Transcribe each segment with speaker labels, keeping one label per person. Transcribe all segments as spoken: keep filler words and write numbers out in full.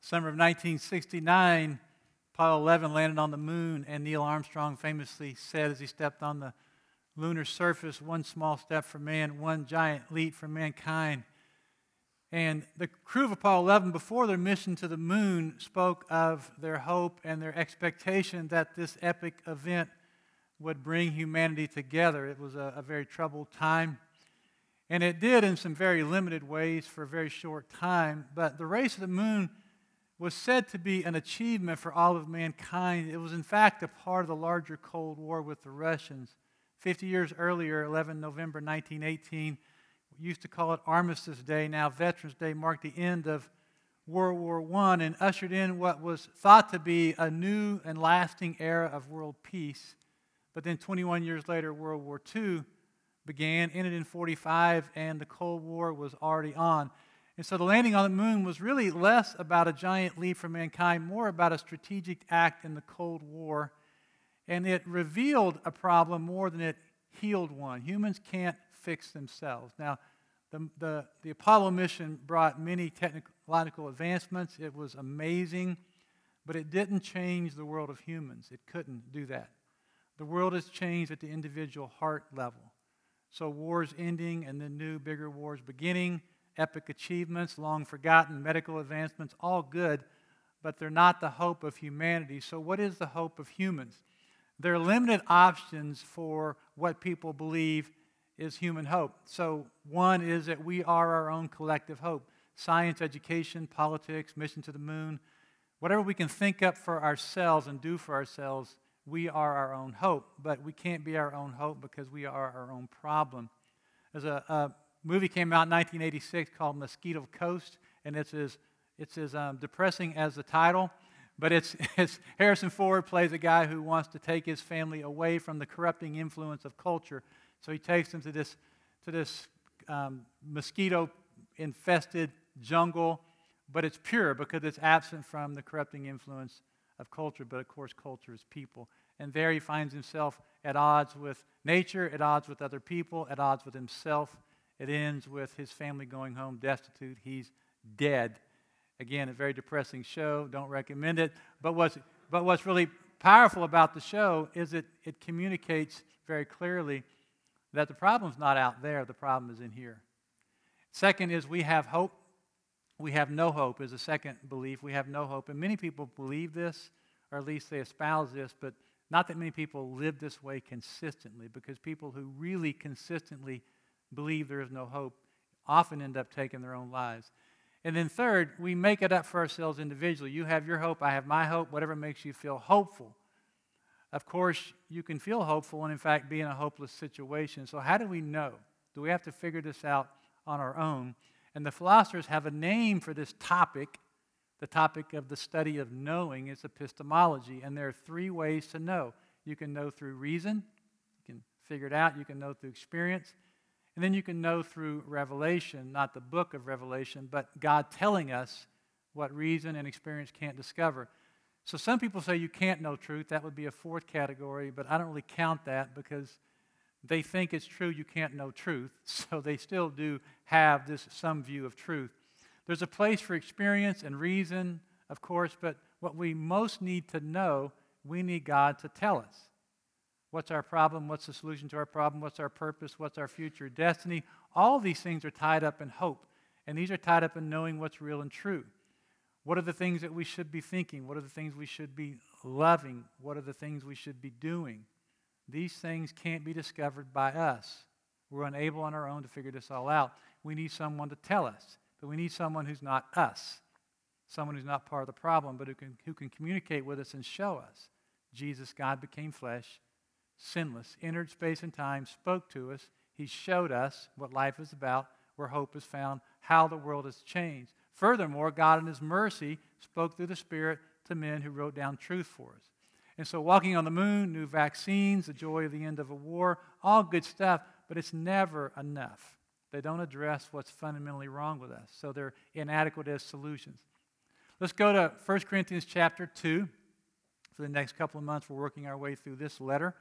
Speaker 1: Summer of nineteen sixty-nine, Apollo eleven landed on the moon, and Neil Armstrong famously said as he stepped on the lunar surface, one small step for man, one giant leap for mankind. And the crew of Apollo eleven, before their mission to the moon, spoke of their hope and their expectation that this epic event would bring humanity together. It was a, a very troubled time. And it did in some very limited ways for a very short time. But the race to the moon was said to be an achievement for all of mankind. It was, in fact, a part of the larger Cold War with the Russians. Fifty years earlier, eleven November nineteen eighteen, we used to call it Armistice Day. Now, Veterans Day marked the end of World War One and ushered in what was thought to be a new and lasting era of world peace. But then twenty-one years later, World War Two began, ended in forty-five, and the Cold War was already on. And so the landing on the moon was really less about a giant leap for mankind, more about a strategic act in the Cold War. And it revealed a problem more than it healed one. Humans can't fix themselves. Now, the, the, the Apollo mission brought many technological advancements. It was amazing, but it didn't change the world of humans. It couldn't do that. The world has changed at the individual heart level. So wars ending and then new, bigger wars beginning. Epic achievements, long forgotten medical advancements, all good, but they're not the hope of humanity. So what is the hope of humans? There are limited options for what people believe is human hope. So one is that we are our own collective hope. Science, education, politics, mission to the moon, whatever we can think up for ourselves and do for ourselves, we are our own hope. But we can't be our own hope because we are our own problem. There's a, a movie came out in nineteen eighty-six called Mosquito Coast, and it's as it's as um, depressing as the title, but it's, it's Harrison Ford plays a guy who wants to take his family away from the corrupting influence of culture. So he takes them to this to this um, mosquito-infested jungle, but it's pure because it's absent from the corrupting influence of culture. But of course, culture is people, and there he finds himself at odds with nature, at odds with other people, at odds with himself. It ends with his family going home destitute. He's dead. Again, a very depressing show. Don't recommend it. But what's, but what's really powerful about the show is that it communicates very clearly that the problem's not out there. The problem is in here. Second is we have hope. We have no hope is a second belief. We have no hope. And many people believe this, or at least they espouse this, but not that many people live this way consistently, because people who really consistently believe there is no hope often end up taking their own lives. And then third, we make it up for ourselves individually. You have your hope, I have my hope, whatever makes you feel hopeful. Of course, you can feel hopeful and in fact be in a hopeless situation. So how do we know? Do we have to figure this out on our own? And the philosophers have a name for this topic. The topic of the study of knowing is epistemology, and there are three ways to know. You can know through reason, you can figure it out, you can know through experience, and then you can know through revelation, not the book of Revelation, but God telling us what reason and experience can't discover. So some people say you can't know truth. That would be a fourth category, but I don't really count that because they think it's true you can't know truth, so they still do have this some view of truth. There's a place for experience and reason, of course, but what we most need to know, we need God to tell us. What's our problem? What's the solution to our problem? What's our purpose? What's our future destiny? All these things are tied up in hope, and these are tied up in knowing what's real and true. What are the things that we should be thinking? What are the things we should be loving? What are the things we should be doing? These things can't be discovered by us. We're unable on our own to figure this all out. We need someone to tell us, but we need someone who's not us, someone who's not part of the problem, but who can, who can communicate with us and show us. Jesus, God became flesh, sinless, entered space and time, spoke to us. He showed us what life is about, where hope is found, how the world has changed. Furthermore, God in His mercy spoke through the Spirit to men who wrote down truth for us. And so walking on the moon, new vaccines, the joy of the end of a war, all good stuff, but it's never enough. They don't address what's fundamentally wrong with us, so they're inadequate as solutions. Let's go to First Corinthians chapter two. For the next couple of months, we're working our way through this letter.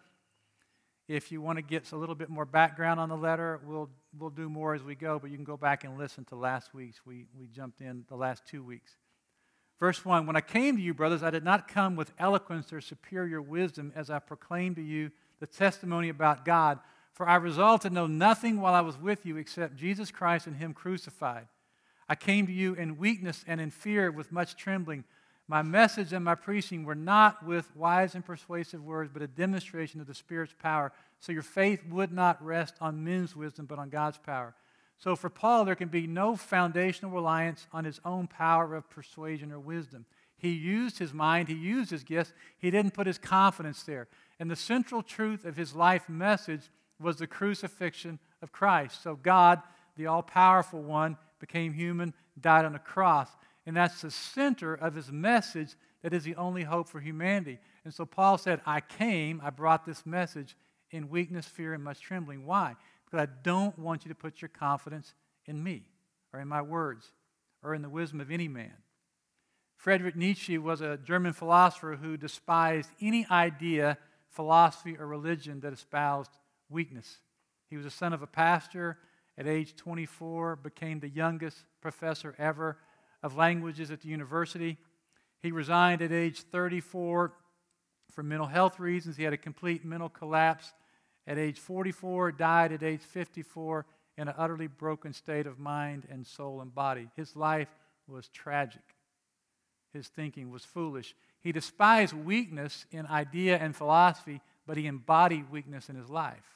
Speaker 1: If you want to get a little bit more background on the letter, we'll we'll do more as we go, but you can go back and listen to last week's. We, we jumped in the last two weeks. Verse one, when I came to you, brothers, I did not come with eloquence or superior wisdom as I proclaimed to you the testimony about God. For I resolved to know nothing while I was with you except Jesus Christ and Him crucified. I came to you in weakness and in fear with much trembling. My message and my preaching were not with wise and persuasive words, but a demonstration of the Spirit's power, so your faith would not rest on men's wisdom, but on God's power. So for Paul, there can be no foundational reliance on his own power of persuasion or wisdom. He used his mind, he used his gifts, he didn't put his confidence there. And the central truth of his life message was the crucifixion of Christ. So God, the all-powerful one, became human, died on a cross. And that's the center of his message that is the only hope for humanity. And so Paul said, I came, I brought this message in weakness, fear, and much trembling. Why? Because I don't want you to put your confidence in me or in my words or in the wisdom of any man. Friedrich Nietzsche was a German philosopher who despised any idea, philosophy, or religion that espoused weakness. He was the son of a pastor. At age twenty-four, became the youngest professor ever of languages at the university. He resigned at age thirty-four for mental health reasons. He had a complete mental collapse at age forty-four, died at age fifty-four in an utterly broken state of mind and soul and body. His life was tragic. His thinking was foolish. He despised weakness in idea and philosophy, but he embodied weakness in his life.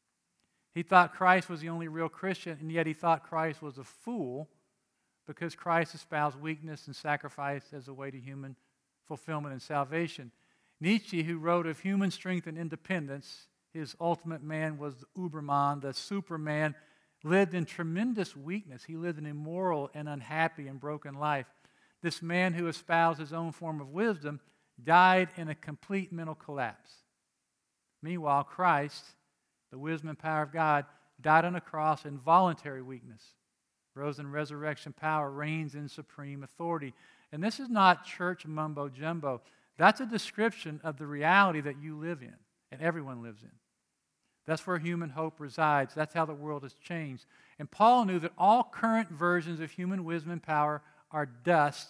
Speaker 1: He thought Christ was the only real Christian, and yet he thought Christ was a fool because Christ espoused weakness and sacrifice as a way to human fulfillment and salvation. Nietzsche, who wrote of human strength and independence, his ultimate man was the Uberman, the Superman, lived in tremendous weakness. He lived an immoral and unhappy and broken life. This man who espoused his own form of wisdom died in a complete mental collapse. Meanwhile, Christ, the wisdom and power of God, died on a cross in voluntary weakness. Rose in resurrection power, reigns in supreme authority. And this is not church mumbo jumbo. That's a description of the reality that you live in and everyone lives in. That's where human hope resides. That's how the world has changed. And Paul knew that all current versions of human wisdom and power are dust,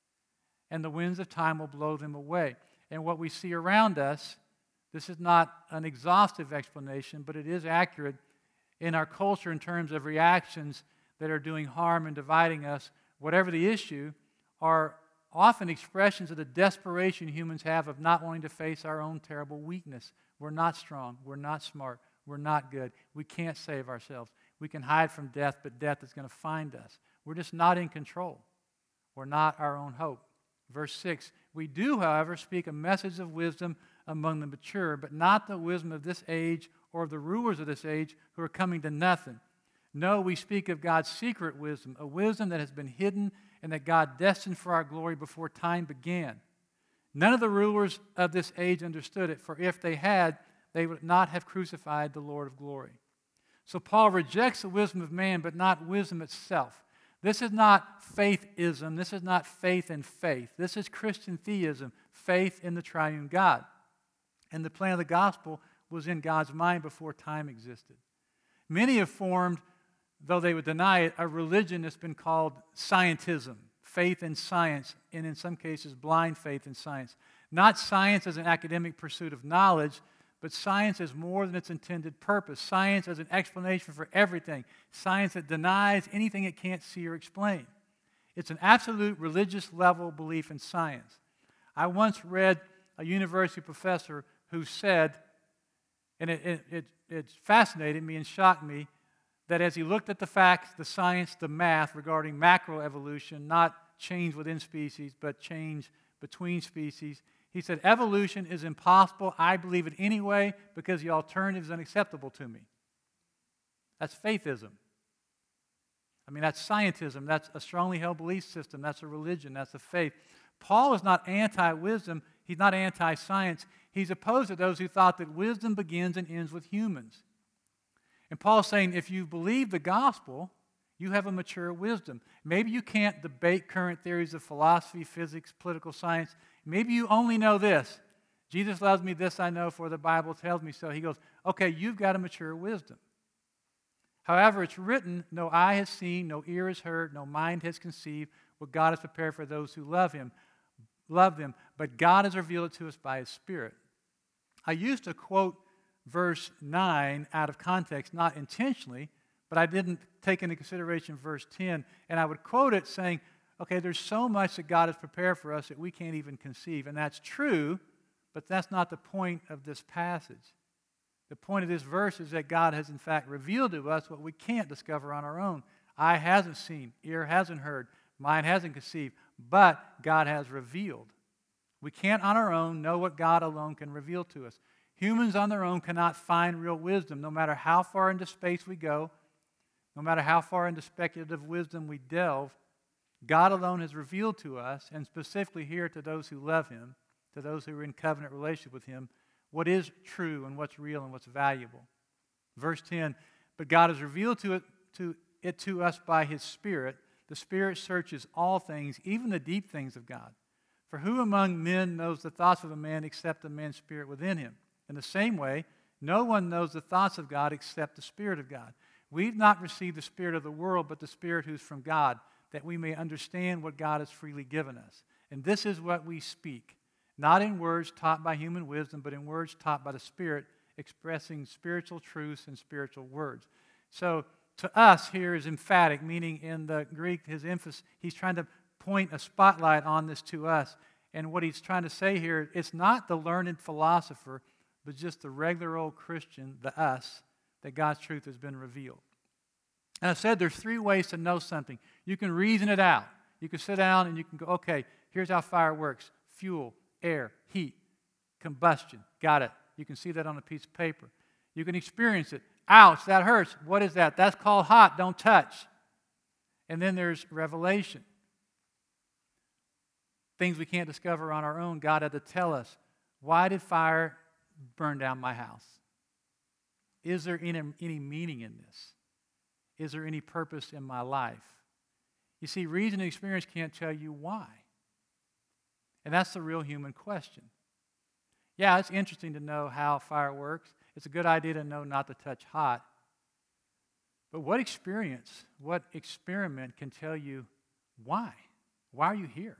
Speaker 1: and the winds of time will blow them away. And what we see around us, this is not an exhaustive explanation, but it is accurate in our culture in terms of reactions that are doing harm and dividing us. Whatever the issue, are often expressions of the desperation humans have of not wanting to face our own terrible weakness. We're not strong. We're not smart. We're not good. We can't save ourselves. We can hide from death, but death is going to find us. We're just not in control. We're not our own hope. Verse six, we do, however, speak a message of wisdom among the mature, but not the wisdom of this age or of the rulers of this age who are coming to nothing. No, we speak of God's secret wisdom, a wisdom that has been hidden and that God destined for our glory before time began. None of the rulers of this age understood it, for if they had, they would not have crucified the Lord of glory. So Paul rejects the wisdom of man, but not wisdom itself. This is not faithism. This is not faith in faith. This is Christian theism, faith in the triune God. And the plan of the gospel was in God's mind before time existed. Many have formed, though they would deny it, a religion that's been called scientism, faith in science, and in some cases blind faith in science. Not science as an academic pursuit of knowledge, but science as more than its intended purpose. Science as an explanation for everything. Science that denies anything it can't see or explain. It's an absolute religious level belief in science. I once read a university professor who said, and it, it, it, it fascinated me and shocked me, that as he looked at the facts, the science, the math regarding macroevolution, not change within species, but change between species, he said, evolution is impossible. I believe it anyway because the alternative is unacceptable to me. That's faithism. I mean, that's scientism. That's a strongly held belief system. That's a religion. That's a faith. Paul is not anti-wisdom. He's not anti-science. He's opposed to those who thought that wisdom begins and ends with humans. And Paul's saying, if you believe the gospel, you have a mature wisdom. Maybe you can't debate current theories of philosophy, physics, political science. Maybe you only know this. Jesus loves me, this I know, for the Bible tells me so. He goes, okay, you've got a mature wisdom. However, it's written, no eye has seen, no ear has heard, no mind has conceived what God has prepared for those who love him. love them, but God has revealed it to us by His Spirit. I used to quote verse nine out of context, not intentionally, but I didn't take into consideration verse ten, and I would quote it saying, okay, there's so much that God has prepared for us that we can't even conceive, and that's true, but that's not the point of this passage. The point of this verse is that God has in fact revealed to us what we can't discover on our own. Eye hasn't seen, ear hasn't heard, mind hasn't conceived, but God has revealed. We can't on our own know what God alone can reveal to us. Humans on their own cannot find real wisdom, no matter how far into space we go, no matter how far into speculative wisdom we delve. God alone has revealed to us, and specifically here to those who love Him, to those who are in covenant relationship with Him, what is true and what's real and what's valuable. Verse ten, but God has revealed to it to, it to us by His Spirit. The Spirit searches all things, even the deep things of God. For who among men knows the thoughts of a man except the man's spirit within him? In the same way, no one knows the thoughts of God except the Spirit of God. We've not received the spirit of the world, but the Spirit who's from God, that we may understand what God has freely given us. And this is what we speak, not in words taught by human wisdom, but in words taught by the Spirit, expressing spiritual truths and spiritual words. So to us here is emphatic, meaning in the Greek, his emphasis, he's trying to point a spotlight on this to us. And what he's trying to say here, it's not the learned philosopher, but just the regular old Christian, the us, that God's truth has been revealed. And I said there's three ways to know something. You can reason it out. You can sit down and you can go, okay, here's how fire works. Fuel, air, heat, combustion. Got it. You can see that on a piece of paper. You can experience it. Ouch, that hurts. What is that? That's called hot. Don't touch. And then there's revelation. Things we can't discover on our own. God had to tell us, why did fire burn down my house? Is there any, any meaning in this? Is there any purpose in my life? You see, reason and experience can't tell you why. And that's the real human question. Yeah, it's interesting to know how fire works. It's a good idea to know not to touch hot. But what experience, what experiment can tell you why? Why are you here?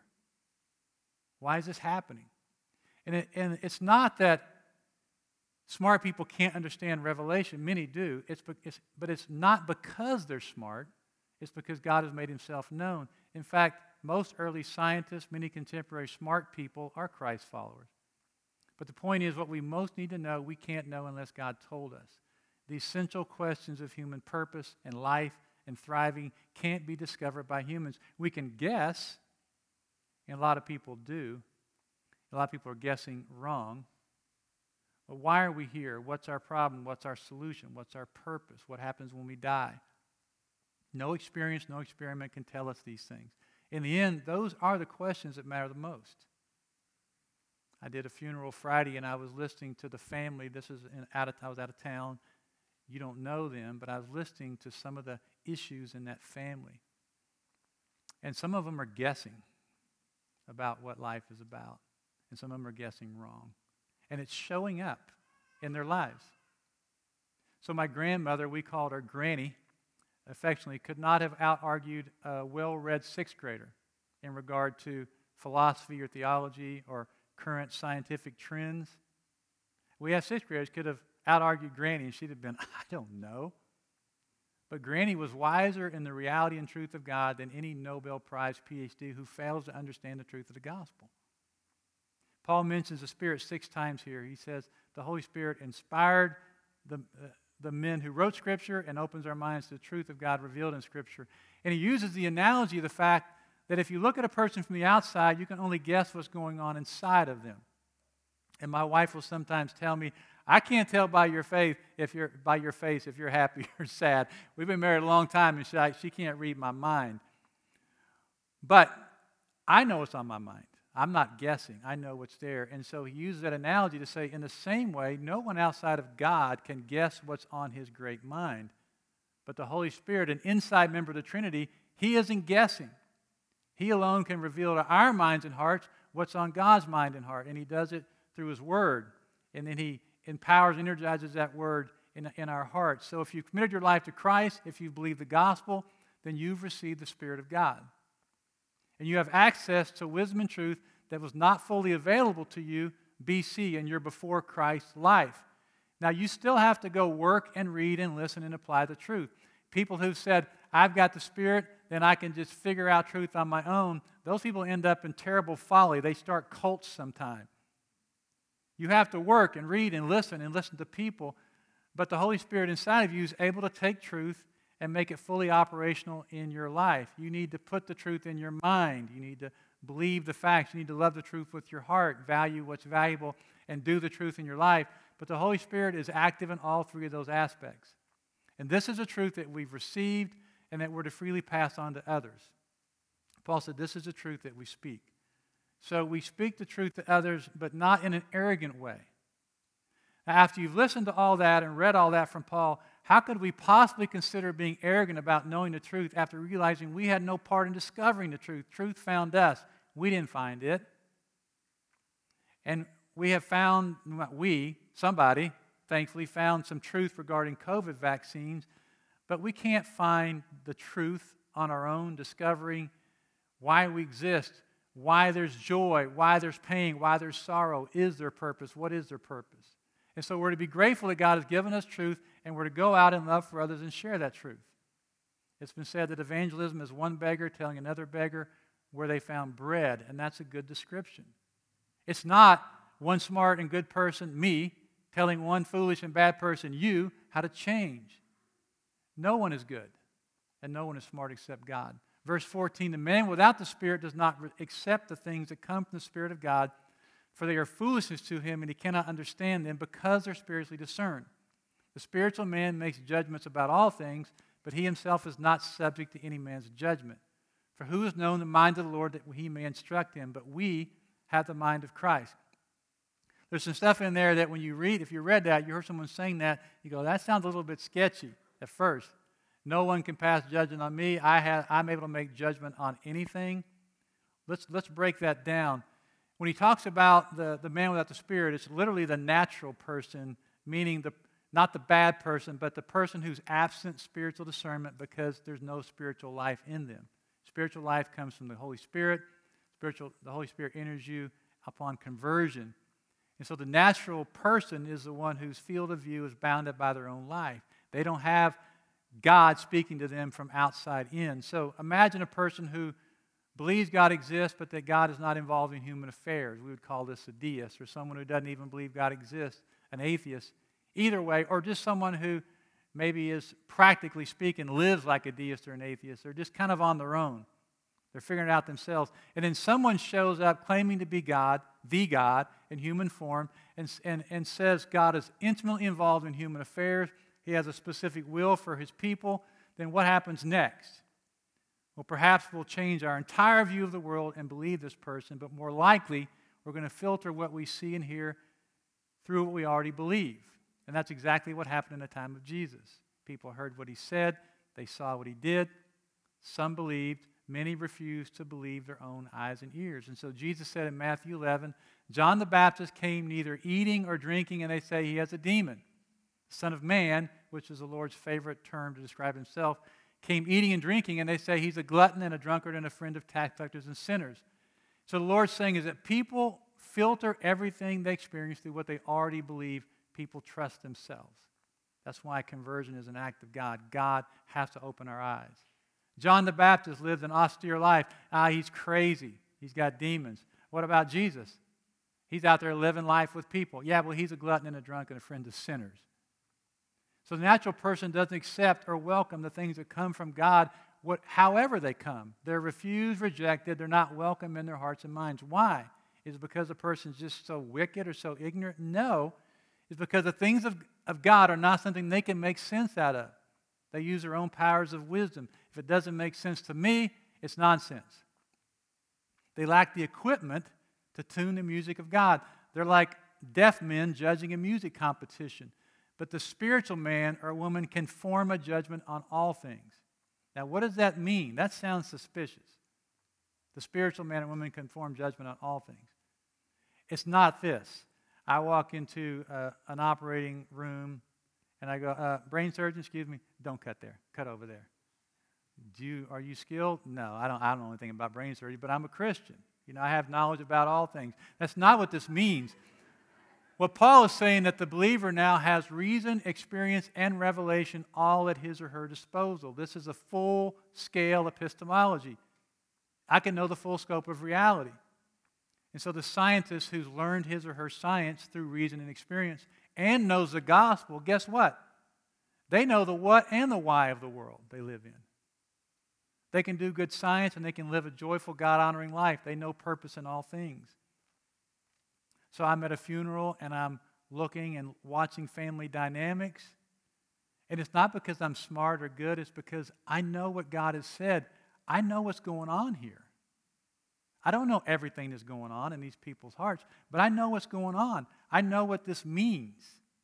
Speaker 1: Why is this happening? And, it, and it's not that smart people can't understand revelation. Many do. It's, it's, but it's not because they're smart. It's because God has made Himself known. In fact, most early scientists, many contemporary smart people are Christ followers. But the point is, what we most need to know, we can't know unless God told us. The essential questions of human purpose and life and thriving can't be discovered by humans. We can guess, and a lot of people do. A lot of people are guessing wrong. But why are we here? What's our problem? What's our solution? What's our purpose? What happens when we die? No experience, no experiment can tell us these things. In the end, those are the questions that matter the most. I did a funeral Friday, and I was listening to the family. This is in, out of, I was out of town. You don't know them, but I was listening to some of the issues in that family. And some of them are guessing about what life is about. And some of them are guessing wrong. And it's showing up in their lives. So my grandmother, we called her Granny, affectionately, could not have out-argued a well-read sixth grader in regard to philosophy or theology or current scientific trends. We have sixth graders could have out-argued Granny, and she'd have been, I don't know. But Granny was wiser in the reality and truth of God than any Nobel Prize P H D who fails to understand the truth of the gospel. Paul mentions the Spirit six times here. He says the Holy Spirit inspired the, uh, the men who wrote Scripture and opens our minds to the truth of God revealed in Scripture. And he uses the analogy of the fact that if you look at a person from the outside, you can only guess what's going on inside of them. And my wife will sometimes tell me, I can't tell by your faith if you're by your face if you're happy or sad. We've been married a long time, and she, she can't read my mind. But I know what's on my mind. I'm not guessing. I know what's there. And so he uses that analogy to say, in the same way, no one outside of God can guess what's on His great mind. But the Holy Spirit, an inside member of the Trinity, He isn't guessing. He alone can reveal to our minds and hearts what's on God's mind and heart. And He does it through His Word. And then He empowers, energizes that Word in, in our hearts. So if you've committed your life to Christ, if you believe the gospel, then you've received the Spirit of God. And you have access to wisdom and truth that was not fully available to you B C in your before Christ life. Now, you still have to go work and read and listen and apply the truth. People who've said, I've got the Spirit, then I can just figure out truth on my own, those people end up in terrible folly. They start cults sometime. You have to work and read and listen and listen to people, but the Holy Spirit inside of you is able to take truth and make it fully operational in your life. You need to put the truth in your mind. You need to believe the facts. You need to love the truth with your heart, value what's valuable, and do the truth in your life. But the Holy Spirit is active in all three of those aspects. And this is a truth that we've received and that we're to freely pass on to others. Paul said, this is the truth that we speak. So we speak the truth to others, but not in an arrogant way. Now, after you've listened to all that and read all that from Paul, how could we possibly consider being arrogant about knowing the truth after realizing we had no part in discovering the truth? Truth found us. We didn't find it. And we have found, not we, somebody, thankfully, found some truth regarding COVID vaccines, but we can't find the truth on our own, discovering why we exist, why there's joy, why there's pain, why there's sorrow. Is there purpose? What is their purpose? And so we're to be grateful that God has given us truth, and we're to go out in love for others and share that truth. It's been said that evangelism is one beggar telling another beggar where they found bread, and that's a good description. It's not one smart and good person, me, telling one foolish and bad person, you, how to change. No one is good, and no one is smart except God. Verse fourteen, the man without the Spirit does not accept the things that come from the Spirit of God, for they are foolishness to him, and he cannot understand them because they're spiritually discerned. The spiritual man makes judgments about all things, but he himself is not subject to any man's judgment. For who has known the mind of the Lord that he may instruct him? But we have the mind of Christ. There's some stuff in there that when you read, if you read that, you heard someone saying that, you go, that sounds a little bit sketchy at first. No one can pass judgment on me. I have, I'm able to make judgment on anything. Let's, let's break that down. When he talks about the, the man without the Spirit, it's literally the natural person, meaning the not the bad person, but the person who's absent spiritual discernment because there's no spiritual life in them. Spiritual life comes from the Holy Spirit. Spiritual, the Holy Spirit enters you upon conversion. And so the natural person is the one whose field of view is bounded by their own life. They don't have God speaking to them from outside in. So imagine a person who believes God exists, but that God is not involved in human affairs. We would call this a deist, or someone who doesn't even believe God exists, an atheist. Either way, or just someone who maybe is, practically speaking, lives like a deist or an atheist. They're just kind of on their own. They're figuring it out themselves. And then someone shows up claiming to be God, the God, in human form, and, and, and says God is intimately involved in human affairs. He has a specific will for his people. Then what happens next? Well, perhaps we'll change our entire view of the world and believe this person, but more likely, we're going to filter what we see and hear through what we already believe. And that's exactly what happened in the time of Jesus. People heard what he said. They saw what he did. Some believed. Many refused to believe their own eyes and ears. And so Jesus said in Matthew eleven, John the Baptist came neither eating or drinking, and they say he has a demon. The Son of Man, which is the Lord's favorite term to describe himself, came eating and drinking, and they say he's a glutton and a drunkard and a friend of tax collectors and sinners. So the Lord's saying is that people filter everything they experience through what they already believe. People trust themselves. That's why conversion is an act of God. God has to open our eyes. John the Baptist lived an austere life. Ah, he's crazy. He's got demons. What about Jesus? He's out there living life with people. Yeah, well, he's a glutton and a drunk and a friend of sinners. So the natural person doesn't accept or welcome the things that come from God, what, however they come. They're refused, rejected. They're not welcome in their hearts and minds. Why? Is it because the person's just so wicked or so ignorant? No. It's because the things of, of God are not something they can make sense out of. They use their own powers of wisdom. If it doesn't make sense to me, it's nonsense. They lack the equipment to tune the music of God. They're like deaf men judging a music competition. But the spiritual man or woman can form a judgment on all things. Now, what does that mean? That sounds suspicious. The spiritual man or woman can form judgment on all things. It's not this. I walk into uh, an operating room and I go, uh, brain surgeon, excuse me, don't cut there. Cut over there. Do you, are you skilled? No, I don't, I don't know anything about brain surgery, but I'm a Christian. You know, I have knowledge about all things. That's not what this means. What Paul is saying that the believer now has reason, experience, and revelation all at his or her disposal. This is a full-scale epistemology. I can know the full scope of reality. And so the scientist who's learned his or her science through reason and experience and knows the gospel, guess what? They know the what and the why of the world they live in. They can do good science and they can live a joyful, God-honoring life. They know purpose in all things. So I'm at a funeral and I'm looking and watching family dynamics. And it's not because I'm smart or good. It's because I know what God has said. I know what's going on here. I don't know everything that's going on in these people's hearts, but I know what's going on. I know what this means.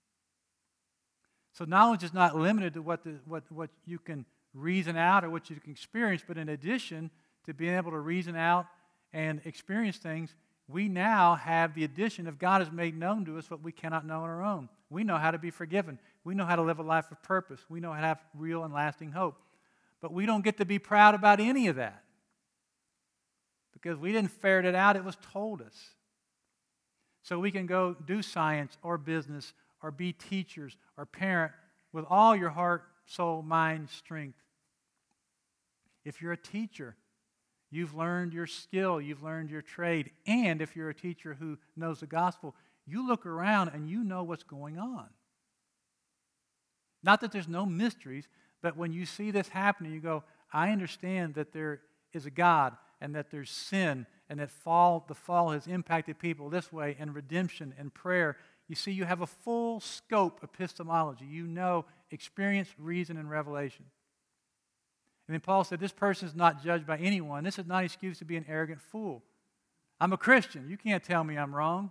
Speaker 1: So knowledge is not limited to what, the, what, what you can reason out or what you can experience, but in addition to being able to reason out and experience things, we now have the addition of God has made known to us what we cannot know on our own. We know how to be forgiven. We know how to live a life of purpose. We know how to have real and lasting hope. But we don't get to be proud about any of that because we didn't ferret it out. It was told us. So we can go do science or business or be teachers or parent with all your heart, soul, mind, strength. If you're a teacher, you've learned your skill, you've learned your trade, and if you're a teacher who knows the gospel, you look around and you know what's going on. Not that there's no mysteries, but when you see this happening, you go, I understand that there is a God and that there's sin and that fall, the fall has impacted people this way and redemption and prayer. You see, you have a full scope epistemology. You know experience, reason, and revelation. And then Paul said, this person is not judged by anyone. This is not an excuse to be an arrogant fool. I'm a Christian. You can't tell me I'm wrong.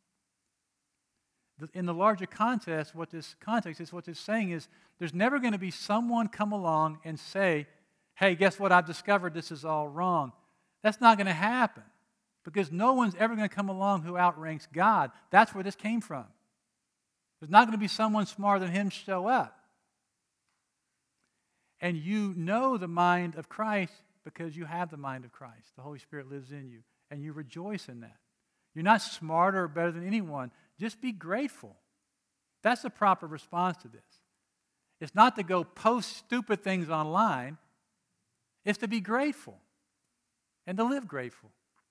Speaker 1: In the larger context, what this context is, what it's saying is, there's never going to be someone come along and say, hey, guess what? I've discovered this is all wrong. That's not going to happen because no one's ever going to come along who outranks God. That's where this came from. There's not going to be someone smarter than him show up. And you know the mind of Christ because you have the mind of Christ. The Holy Spirit lives in you, and you rejoice in that. You're not smarter or better than anyone. Just be grateful. That's the proper response to this. It's not to go post stupid things online. It's to be grateful and to live grateful.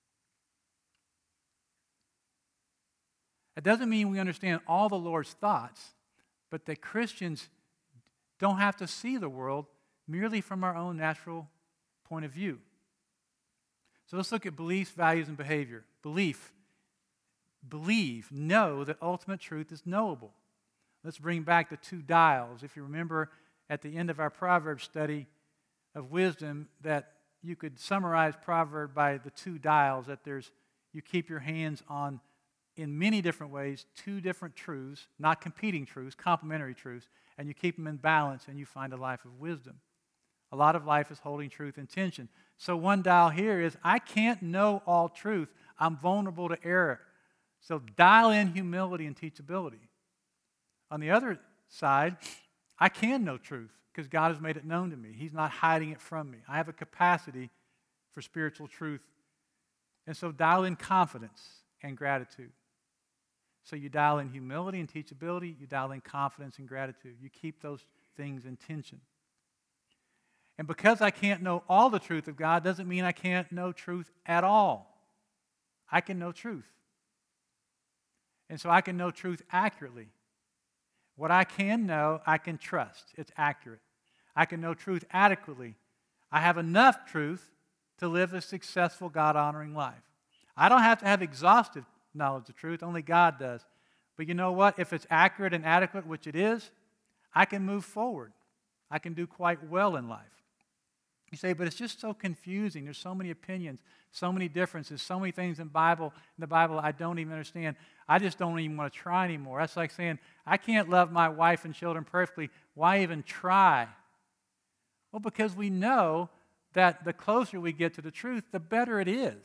Speaker 1: It doesn't mean we understand all the Lord's thoughts, but that Christians don't have to see the world merely from our own natural point of view. So let's look at beliefs, values, and behavior. Belief. Believe, know that ultimate truth is knowable. Let's bring back the two dials. If you remember at the end of our Proverbs study of wisdom, that you could summarize Proverb by the two dials, that there's you keep your hands on, in many different ways, two different truths, not competing truths, complementary truths, and you keep them in balance and you find a life of wisdom. A lot of life is holding truth in tension. So one dial here is, I can't know all truth. I'm vulnerable to error. So dial in humility and teachability. On the other side, I can know truth because God has made it known to me. He's not hiding it from me. I have a capacity for spiritual truth. And so dial in confidence and gratitude. So you dial in humility and teachability. You dial in confidence and gratitude. You keep those things in tension. And because I can't know all the truth of God doesn't mean I can't know truth at all. I can know truth. And so I can know truth accurately. What I can know, I can trust. It's accurate. I can know truth adequately. I have enough truth to live a successful, God-honoring life. I don't have to have exhaustive knowledge of truth. Only God does. But you know what? If it's accurate and adequate, which it is, I can move forward. I can do quite well in life. You say, but it's just so confusing. There's so many opinions, so many differences, so many things in Bible, in the Bible I don't even understand. I just don't even want to try anymore. That's like saying, I can't love my wife and children perfectly. Why even try? Well, because we know that the closer we get to the truth, the better it is.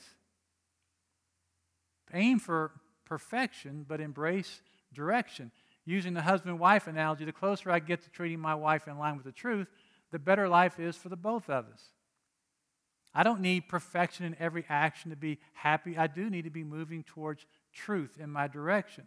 Speaker 1: Aim for perfection, but embrace direction. Using the husband-wife analogy, the closer I get to treating my wife in line with the truth, the better life is for the both of us. I don't need perfection in every action to be happy. I do need to be moving towards truth in my direction.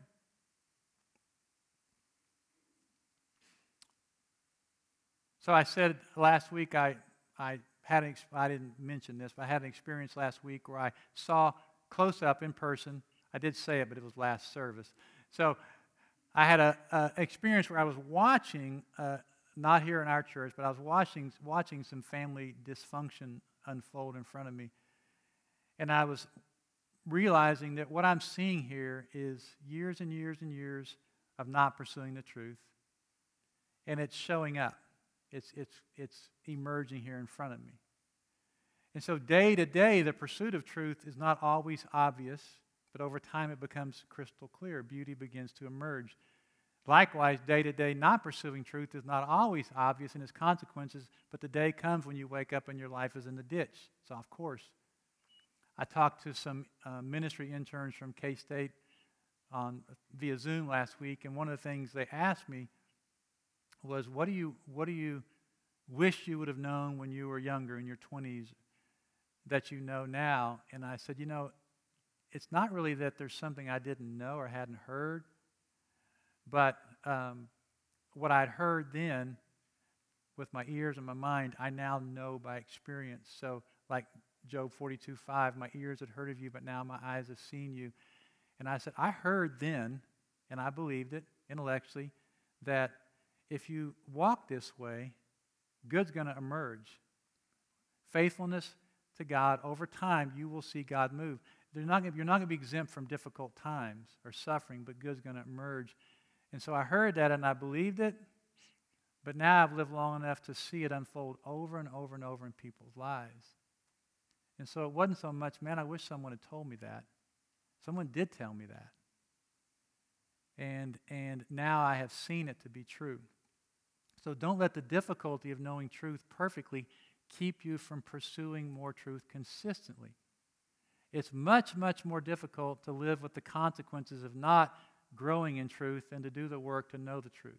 Speaker 1: So I said last week, I, I, had an, I didn't mention this, but I had an experience last week where I saw close up in person. I did say it, but it was last service. So I had an experience where I was watching, uh, not here in our church, but I was watching, watching some family dysfunction unfold in front of me. And I was realizing that what I'm seeing here is years and years and years of not pursuing the truth. And it's showing up. It's, it's, it's emerging here in front of me. And so day to day, the pursuit of truth is not always obvious, but over time it becomes crystal clear. Beauty begins to emerge. Likewise, day to day, not pursuing truth is not always obvious in its consequences, but the day comes when you wake up and your life is in the ditch. It's off course. I talked to some uh, ministry interns from K-State on via Zoom last week, and one of the things they asked me was, what do you what do you wish you would have known when you were younger, in your twenties, that you know now? And I said, you know, it's not really that there's something I didn't know or hadn't heard, but um, what I'd heard then with my ears and my mind, I now know by experience. So like Job forty-two five, my ears had heard of you, but now my eyes have seen you. And I said, I heard then, and I believed it intellectually, that if you walk this way, good's going to emerge. Faithfulness to God, over time, you will see God move. They're not gonna, you're not going to be exempt from difficult times or suffering, but good's going to emerge. And so I heard that and I believed it, but now I've lived long enough to see it unfold over and over and over in people's lives. And so it wasn't so much, man, I wish someone had told me that. Someone did tell me that. And, and now I have seen it to be true. So don't let the difficulty of knowing truth perfectly keep you from pursuing more truth consistently. It's much, much more difficult to live with the consequences of not growing in truth than to do the work to know the truth.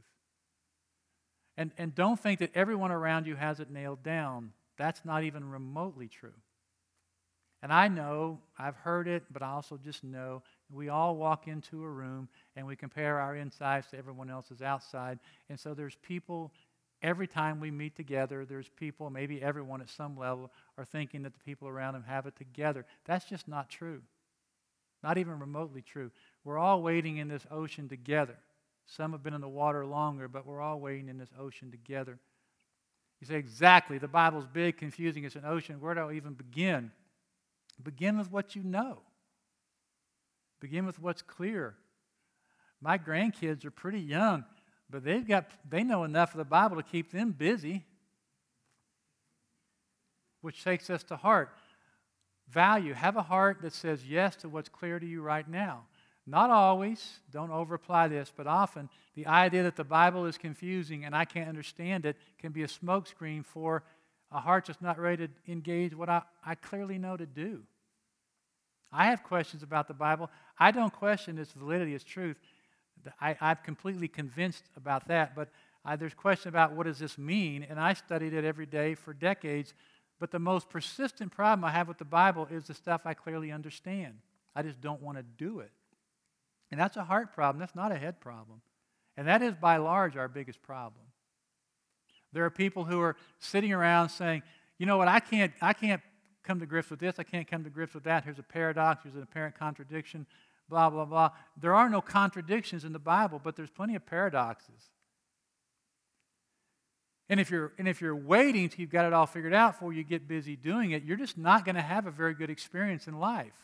Speaker 1: And, and don't think that everyone around you has it nailed down. That's not even remotely true. And I know, I've heard it, but I also just know we all walk into a room and we compare our insides to everyone else's outside. And so there's people, every time we meet together, there's people, maybe everyone at some level, are thinking that the people around them have it together. That's just not true. Not even remotely true. We're all wading in this ocean together. Some have been in the water longer, but we're all wading in this ocean together. You say, exactly, the Bible's big, confusing, it's an ocean. Where do I even begin? Begin with what you know. Begin with what's clear. My grandkids are pretty young, but they've got they know enough of the Bible to keep them busy, which takes us to heart. Value. Have a heart that says yes to what's clear to you right now. Not always, don't over-apply this, but often the idea that the Bible is confusing and I can't understand it can be a smokescreen for a heart that's not ready to engage what I, I clearly know to do. I have questions about the Bible. I don't question its validity, its truth. I, I'm completely convinced about that, but I, there's question about what does this mean, and I studied it every day for decades, but the most persistent problem I have with the Bible is the stuff I clearly understand. I just don't want to do it. And that's a heart problem. That's not a head problem. And that is, by large, our biggest problem. There are people who are sitting around saying, you know what, I can't, I can't come to grips with this, I can't come to grips with that, here's a paradox, here's an apparent contradiction, blah, blah, blah. There are no contradictions in the Bible, but there's plenty of paradoxes. And if you're and if you're waiting till you've got it all figured out before you get busy doing it, you're just not going to have a very good experience in life.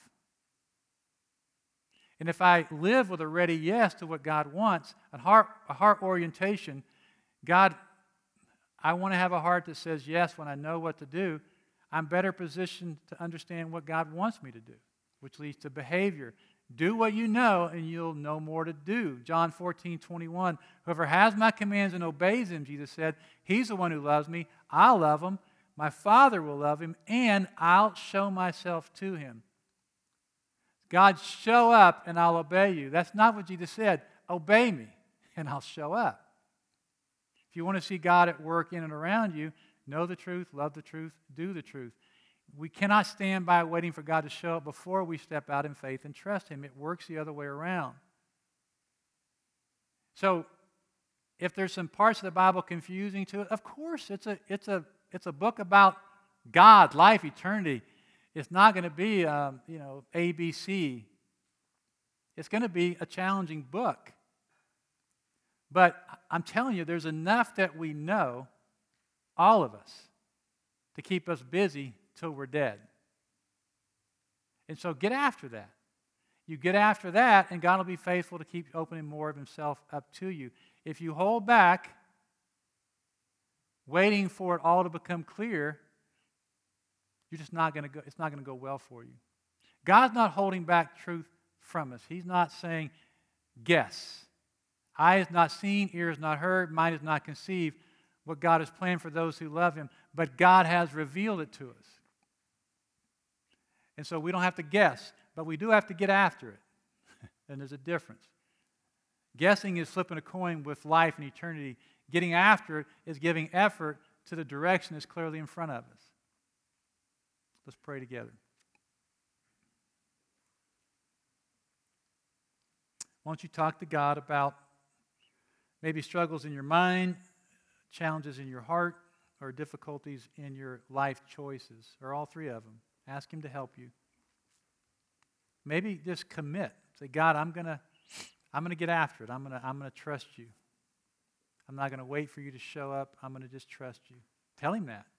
Speaker 1: And if I live with a ready yes to what God wants, a heart, a heart orientation, God, I want to have a heart that says yes when I know what to do, I'm better positioned to understand what God wants me to do, which leads to behavior. Do what you know, and you'll know more to do. John fourteen twenty-one, whoever has my commands and obeys them, Jesus said, he's the one who loves me. I'll love him. My Father will love him, and I'll show myself to him. God, show up, and I'll obey you. That's not what Jesus said. Obey me, and I'll show up. If you want to see God at work in and around you, Know the truth, love the truth, do the truth. We cannot stand by waiting for God to show up before we step out in faith and trust Him. It works the other way around. So, if there's some parts of the Bible confusing to it, of course, it's a, it's a, it's a book about God, life, eternity. It's not going to be, um, you know, A B C. It's going to be a challenging book. But I'm telling you, there's enough that we know, all of us, to keep us busy till we're dead. And so get after that. You get after that, and God will be faithful to keep opening more of Himself up to you. If you hold back, waiting for it all to become clear, you're just not going to go, it's not going to go well for you. God's not holding back truth from us. He's not saying, guess. Eye has not seen, ear has not heard, mind has not conceived what God has planned for those who love Him, but God has revealed it to us. And so we don't have to guess, but we do have to get after it. And there's a difference. Guessing is flipping a coin with life and eternity. Getting after it is giving effort to the direction that's clearly in front of us. Let's pray together. Why don't you talk to God about maybe struggles in your mind, challenges in your heart, or difficulties in your life choices, or all three of them. Ask Him to help you. Maybe just commit. Say, God, I'm gonna, I'm gonna get after it. I'm gonna, I'm gonna trust you. I'm not gonna wait for you to show up. I'm gonna just trust you. Tell Him that.